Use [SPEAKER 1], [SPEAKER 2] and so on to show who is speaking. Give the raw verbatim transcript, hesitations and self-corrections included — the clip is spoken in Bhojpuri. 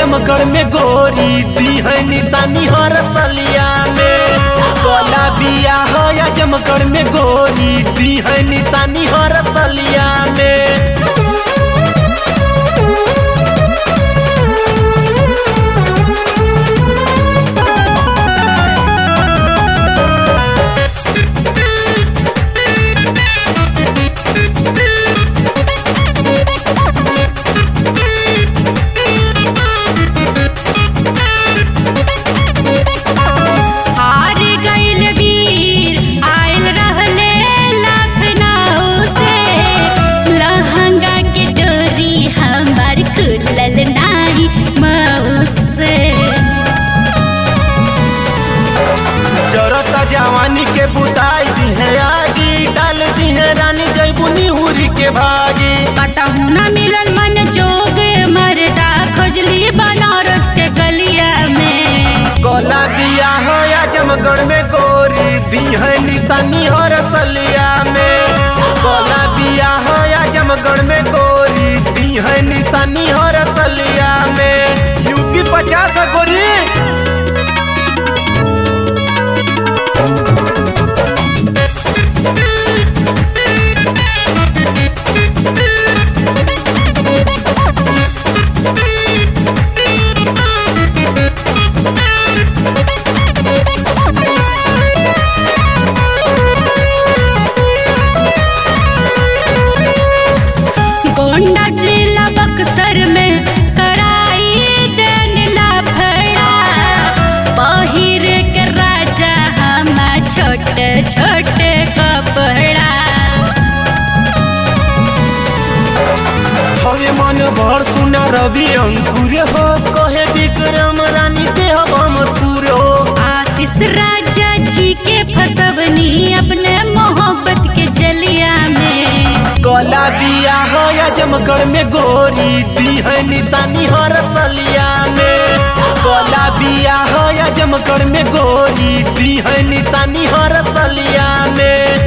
[SPEAKER 1] आजमगढ़ में गोरी दी है निशानी हो रसलिया में। कला बिया हो आजमगढ़ में गोरी दी है निशानी हो रसलिया में। जवानी के बुताई दी है आगी डाल दी है रानी जैबुनी हुरी के भागी।
[SPEAKER 2] कतहु न मिलन मन जोग मरदा खोजली बनारस के गलिया में।
[SPEAKER 1] कला बिया हो आजमगढ़ में गोरी दी है निशानी हो रसलिया में। कला बिया हो आजमगढ़ में गोरी दी है निशानी हो रसलिया में। यूपी पचास गोरी
[SPEAKER 2] गोंडा जिला बक्सर में कराई देन लफड़ा। पहिर के राजा हम छोटे छोटे कपड़ा।
[SPEAKER 1] हवे मन भर सुना रवि अंकुर हो कहे विक्रम रानी ते हम तुर हो।
[SPEAKER 2] आशीष राजा जी के फसवनी अपने मोहब्बत के जलिया में।
[SPEAKER 1] कला बिया हो आजमगढ़ में गोरी दी है निशानी हो रसलिया में। कला बिया हो आजमगढ़ में गोरी दी है निशानी हो रसलिया में।